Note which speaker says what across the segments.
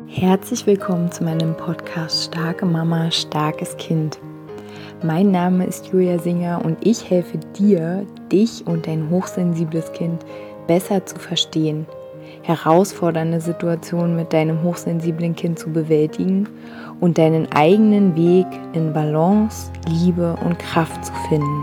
Speaker 1: Herzlich willkommen zu meinem Podcast Starke Mama, starkes Kind. Mein Name ist Julia Singer und ich helfe dir, dich und dein hochsensibles Kind besser zu verstehen, herausfordernde Situationen mit deinem hochsensiblen Kind zu bewältigen und deinen eigenen Weg in Balance, Liebe und Kraft zu finden.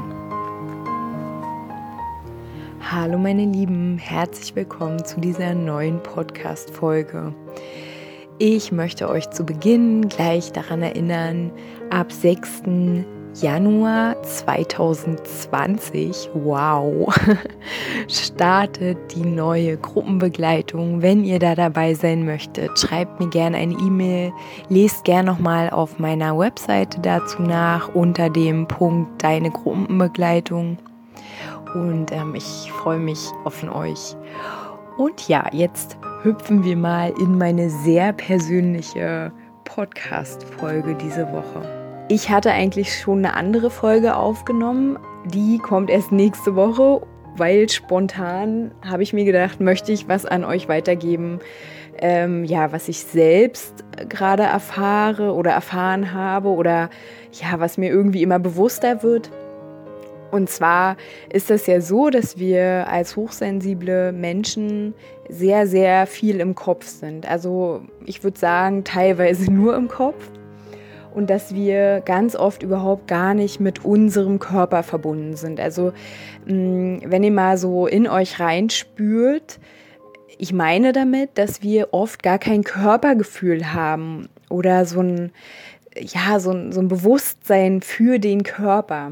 Speaker 1: Hallo meine Lieben, herzlich willkommen zu dieser neuen Podcast-Folge. Ich möchte euch zu Beginn gleich daran erinnern, ab 6. Januar 2020, wow, startet die neue Gruppenbegleitung. Wenn ihr da dabei sein möchtet, schreibt mir gerne eine E-Mail, lest gerne nochmal auf meiner Webseite dazu nach unter dem Punkt Deine Gruppenbegleitung. Und ich freue mich auf euch. Und ja, jetzt hüpfen wir mal in meine sehr persönliche Podcast-Folge diese Woche. Ich hatte eigentlich schon eine andere Folge aufgenommen, die kommt erst nächste Woche, weil spontan habe ich mir gedacht, möchte ich was an euch weitergeben, was ich selbst gerade erfahre oder erfahren habe oder ja, was mir irgendwie immer bewusster wird. Und zwar ist es ja so, dass wir als hochsensible Menschen sehr, sehr viel im Kopf sind. Also ich würde sagen, teilweise nur im Kopf. Und dass wir ganz oft überhaupt gar nicht mit unserem Körper verbunden sind. Also wenn ihr mal so in euch reinspürt, ich meine damit, dass wir oft gar kein Körpergefühl haben oder so ein Bewusstsein für den Körper.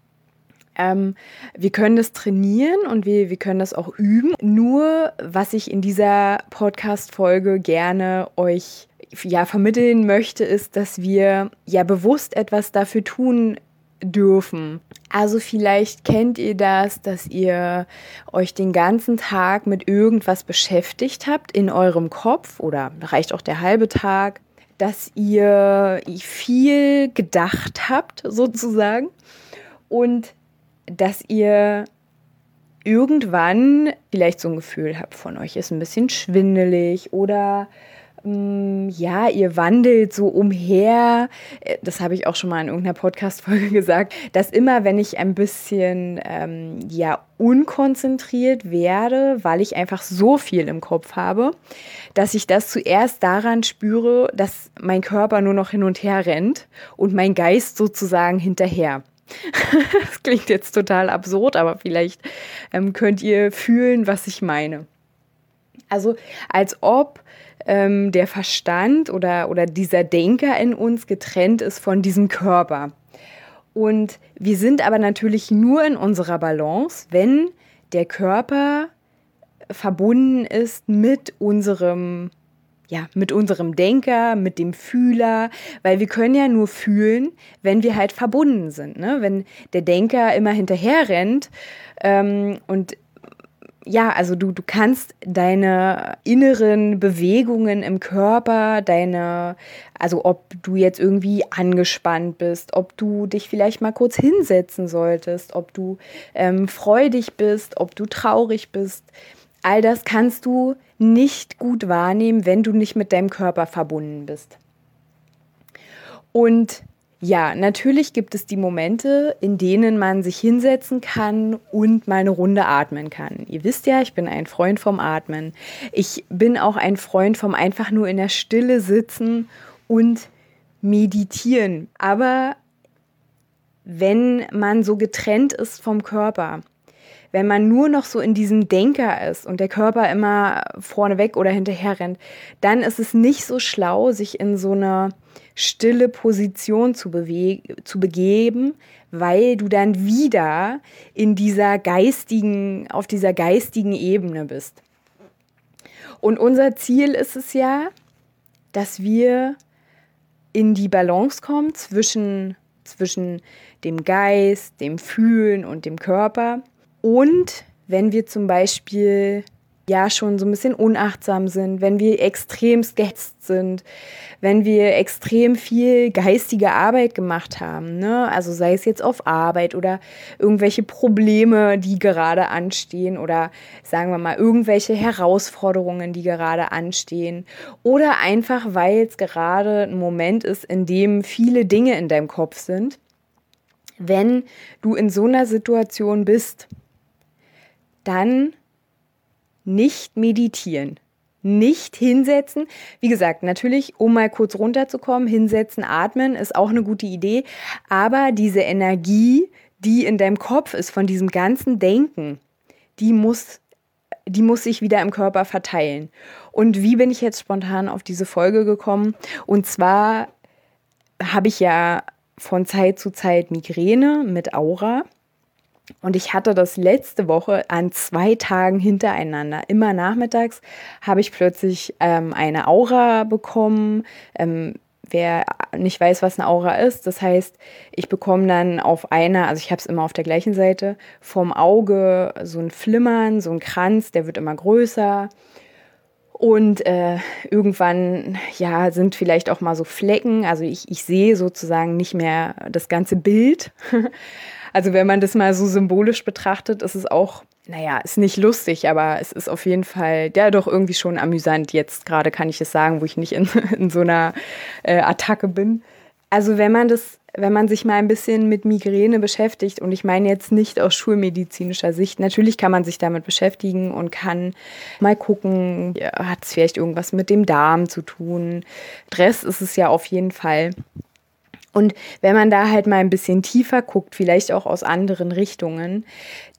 Speaker 1: Wir können das trainieren und wir können das auch üben. Nur, was ich in dieser Podcast-Folge gerne euch vermitteln möchte, ist, dass wir bewusst etwas dafür tun dürfen. Also vielleicht kennt ihr das, dass ihr euch den ganzen Tag mit irgendwas beschäftigt habt in eurem Kopf oder reicht auch der halbe Tag, dass ihr viel gedacht habt sozusagen und dass ihr irgendwann vielleicht so ein Gefühl habt von euch ist ein bisschen schwindelig oder ihr wandelt so umher. Das habe ich auch schon mal in irgendeiner Podcast-Folge gesagt, dass immer, wenn ich ein bisschen unkonzentriert werde, weil ich einfach so viel im Kopf habe, dass ich das zuerst daran spüre, dass mein Körper nur noch hin und her rennt und mein Geist sozusagen hinterher. Das klingt jetzt total absurd, aber vielleicht könnt ihr fühlen, was ich meine. Also als ob der Verstand oder dieser Denker in uns getrennt ist von diesem Körper. Und wir sind aber natürlich nur in unserer Balance, wenn der Körper verbunden ist mit unserem Denker, mit dem Fühler, weil wir können ja nur fühlen, wenn wir halt verbunden sind, ne? Wenn der Denker immer hinterher rennt du kannst deine inneren Bewegungen im Körper, ob du jetzt irgendwie angespannt bist, ob du dich vielleicht mal kurz hinsetzen solltest, ob du freudig bist, ob du traurig bist, all das kannst du nicht gut wahrnehmen, wenn du nicht mit deinem Körper verbunden bist. Und ja, natürlich gibt es die Momente, in denen man sich hinsetzen kann und mal eine Runde atmen kann. Ihr wisst ja, ich bin ein Freund vom Atmen. Ich bin auch ein Freund vom einfach nur in der Stille sitzen und meditieren. Aber wenn man so getrennt ist vom Körper, wenn man nur noch so in diesem Denker ist und der Körper immer vorneweg oder hinterher rennt, dann ist es nicht so schlau, sich in so eine stille Position zu begeben, weil du dann wieder auf dieser geistigen Ebene bist. Und unser Ziel ist es ja, dass wir in die Balance kommen zwischen dem Geist, dem Fühlen und dem Körper. Und wenn wir zum Beispiel ja schon so ein bisschen unachtsam sind, wenn wir extrem gehetzt sind, wenn wir extrem viel geistige Arbeit gemacht haben, ne? Also sei es jetzt auf Arbeit oder irgendwelche Probleme, die gerade anstehen oder sagen wir mal irgendwelche Herausforderungen, die gerade anstehen oder einfach, weil es gerade ein Moment ist, in dem viele Dinge in deinem Kopf sind. Wenn du in so einer Situation bist, dann nicht meditieren, nicht hinsetzen. Wie gesagt, natürlich, um mal kurz runterzukommen, hinsetzen, atmen ist auch eine gute Idee. Aber diese Energie, die in deinem Kopf ist von diesem ganzen Denken, die muss sich wieder im Körper verteilen. Und wie bin ich jetzt spontan auf diese Folge gekommen? Und zwar habe ich ja von Zeit zu Zeit Migräne mit Aura. Und ich hatte das letzte Woche an 2 Tagen hintereinander. Immer nachmittags habe ich plötzlich eine Aura bekommen. Wer nicht weiß, was eine Aura ist, das heißt, ich bekomme dann auf einer, also ich habe es immer auf der gleichen Seite, vom Auge so ein Flimmern, so ein Kranz, der wird immer größer. Und irgendwann, ja, sind vielleicht auch mal so Flecken. Also ich sehe sozusagen nicht mehr das ganze Bild. Also wenn man das mal so symbolisch betrachtet, ist es auch, naja, ist nicht lustig, aber es ist auf jeden Fall, ja, doch irgendwie schon amüsant. Jetzt gerade kann ich es sagen, wo ich nicht in so einer Attacke bin. Also wenn man sich mal ein bisschen mit Migräne beschäftigt, und ich meine jetzt nicht aus schulmedizinischer Sicht, natürlich kann man sich damit beschäftigen und kann mal gucken, ja, hat es vielleicht irgendwas mit dem Darm zu tun. Stress ist es ja auf jeden Fall. Und wenn man da halt mal ein bisschen tiefer guckt, vielleicht auch aus anderen Richtungen,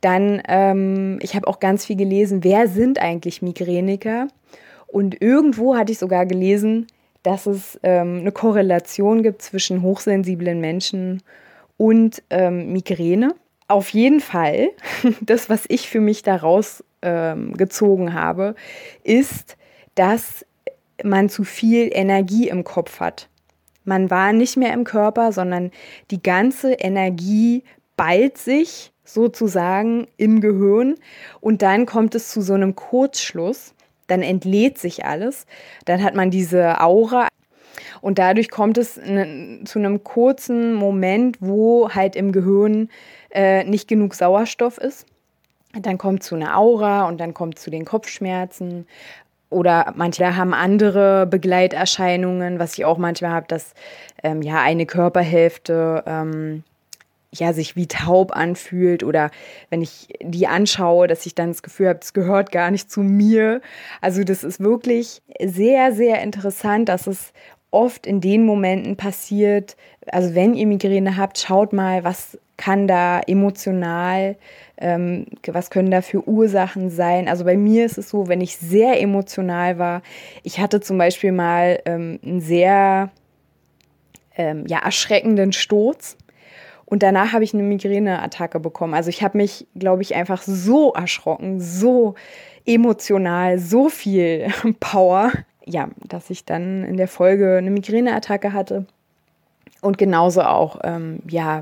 Speaker 1: dann, ich habe auch ganz viel gelesen, wer sind eigentlich Migräniker? Und irgendwo hatte ich sogar gelesen, dass es eine Korrelation gibt zwischen hochsensiblen Menschen und Migräne. Auf jeden Fall, das, was ich für mich daraus gezogen habe, ist, dass man zu viel Energie im Kopf hat. Man war nicht mehr im Körper, sondern die ganze Energie ballt sich sozusagen im Gehirn und dann kommt es zu so einem Kurzschluss. Dann entlädt sich alles. Dann hat man diese Aura und dadurch kommt es zu einem kurzen Moment, wo halt im Gehirn nicht genug Sauerstoff ist. Dann kommt es zu einer Aura und dann kommt es zu den Kopfschmerzen. Oder manche haben andere Begleiterscheinungen, was ich auch manchmal habe, dass ja eine Körperhälfte ja sich wie taub anfühlt oder wenn ich die anschaue, dass ich dann das Gefühl habe, es gehört gar nicht zu mir. Also das ist wirklich sehr, sehr interessant, dass es oft in den Momenten passiert. Also wenn ihr Migräne habt, schaut mal, was kann da emotional, was können da für Ursachen sein. Also bei mir ist es so, wenn ich sehr emotional war, ich hatte zum Beispiel mal einen sehr ja, erschreckenden Sturz und danach habe ich eine Migräneattacke bekommen. Also ich habe mich, glaube ich, einfach so erschrocken, so emotional, so viel Power, ja, dass ich dann in der Folge eine Migräneattacke hatte. Und genauso auch, ja,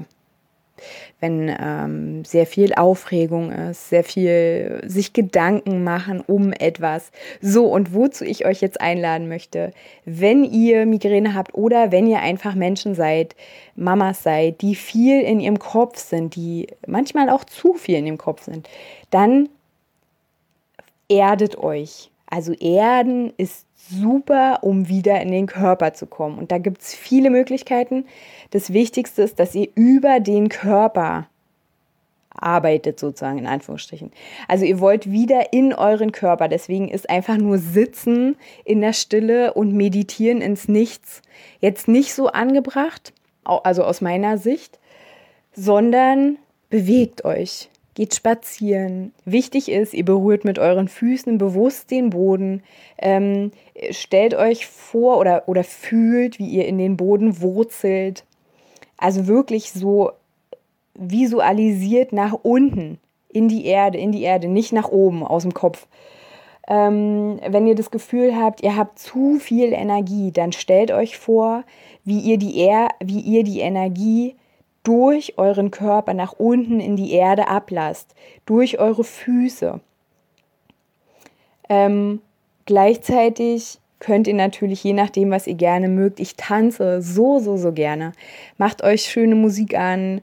Speaker 1: wenn sehr viel Aufregung ist, sehr viel sich Gedanken machen um etwas. So, und wozu ich euch jetzt einladen möchte, wenn ihr Migräne habt oder wenn ihr einfach Menschen seid, Mamas seid, die viel in ihrem Kopf sind, die manchmal auch zu viel in ihrem Kopf sind, dann erdet euch. Also Erden ist super, um wieder in den Körper zu kommen. Und da gibt es viele Möglichkeiten. Das Wichtigste ist, dass ihr über den Körper arbeitet, sozusagen in Anführungsstrichen. Also ihr wollt wieder in euren Körper. Deswegen ist einfach nur Sitzen in der Stille und Meditieren ins Nichts jetzt nicht so angebracht, also aus meiner Sicht, sondern bewegt euch. Geht spazieren. Wichtig ist, ihr berührt mit euren Füßen bewusst den Boden. Stellt euch vor oder fühlt, wie ihr in den Boden wurzelt. Also wirklich so visualisiert nach unten in die Erde, nicht nach oben aus dem Kopf. Wenn ihr das Gefühl habt, ihr habt zu viel Energie, dann stellt euch vor, wie ihr die Energie durch euren Körper nach unten in die Erde ablasst, durch eure Füße. Gleichzeitig könnt ihr natürlich, je nachdem, was ihr gerne mögt, ich tanze so gerne. Macht euch schöne Musik an,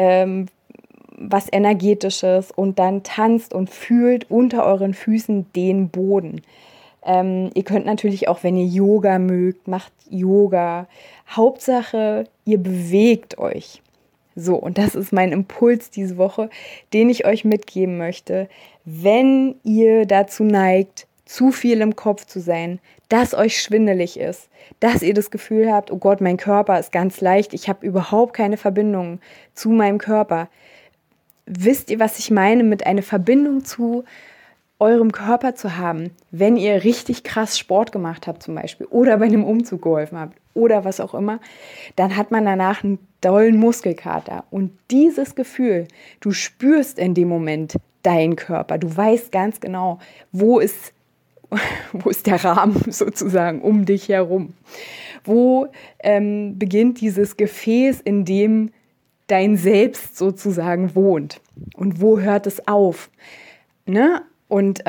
Speaker 1: was Energetisches und dann tanzt und fühlt unter euren Füßen den Boden. Ihr könnt natürlich auch, wenn ihr Yoga mögt, macht Yoga. Hauptsache, ihr bewegt euch. So, und das ist mein Impuls diese Woche, den ich euch mitgeben möchte. Wenn ihr dazu neigt, zu viel im Kopf zu sein, dass euch schwindelig ist, dass ihr das Gefühl habt, oh Gott, mein Körper ist ganz leicht, ich habe überhaupt keine Verbindung zu meinem Körper. Wisst ihr, was ich meine mit einer Verbindung zu eurem Körper zu haben, wenn ihr richtig krass Sport gemacht habt zum Beispiel oder bei einem Umzug geholfen habt oder was auch immer, dann hat man danach einen dollen Muskelkater. Und dieses Gefühl, du spürst in dem Moment deinen Körper, du weißt ganz genau, wo ist der Rahmen sozusagen um dich herum, wo beginnt dieses Gefäß, in dem dein Selbst sozusagen wohnt und wo hört es auf, ne? Und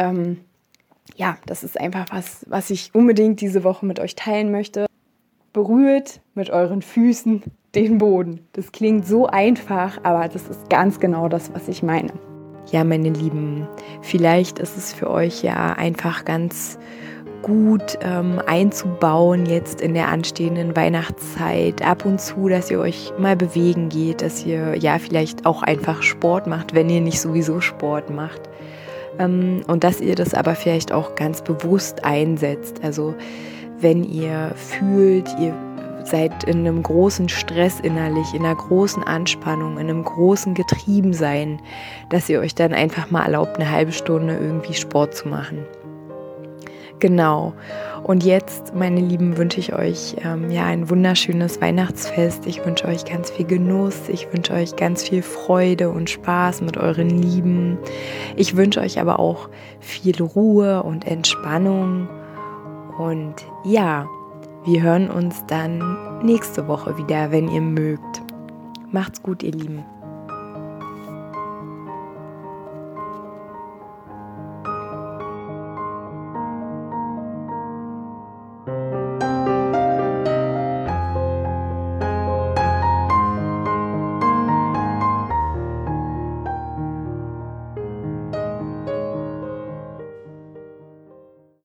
Speaker 1: das ist einfach was ich unbedingt diese Woche mit euch teilen möchte. Berührt mit euren Füßen den Boden. Das klingt so einfach, aber das ist ganz genau das, was ich meine. Ja, meine Lieben, vielleicht ist es für euch ja einfach ganz gut einzubauen jetzt in der anstehenden Weihnachtszeit ab und zu, dass ihr euch mal bewegen geht, dass ihr ja vielleicht auch einfach Sport macht, wenn ihr nicht sowieso Sport macht. Und dass ihr das aber vielleicht auch ganz bewusst einsetzt. Also wenn ihr fühlt, ihr seid in einem großen Stress innerlich, in einer großen Anspannung, in einem großen Getriebensein, dass ihr euch dann einfach mal erlaubt, eine halbe Stunde irgendwie Sport zu machen. Genau. Und jetzt, meine Lieben, wünsche ich euch ein wunderschönes Weihnachtsfest. Ich wünsche euch ganz viel Genuss. Ich wünsche euch ganz viel Freude und Spaß mit euren Lieben. Ich wünsche euch aber auch viel Ruhe und Entspannung. Und ja, wir hören uns dann nächste Woche wieder, wenn ihr mögt. Macht's gut, ihr Lieben.